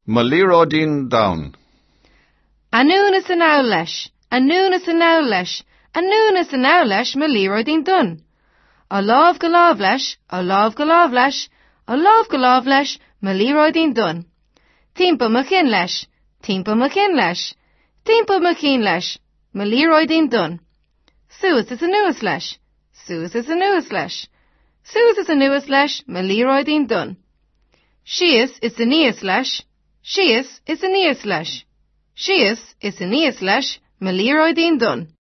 Malirodin down. Anúnas an áleis, anúnas an áleis, anúnas an áleis Malirodin dun. A láv go láv leis, a láv go láv leis, a láv go láv leis Malirodin dun. Timpa machin leis, timpa machin leis, timpa machin leis Malirodin dun. Suas is a nuas leis, suas is a nuas leis, suas is a nuas leis Malirodin dun. Sias is a nías leis, sias is a nías leis, sias is a nías leis Malirodin dun.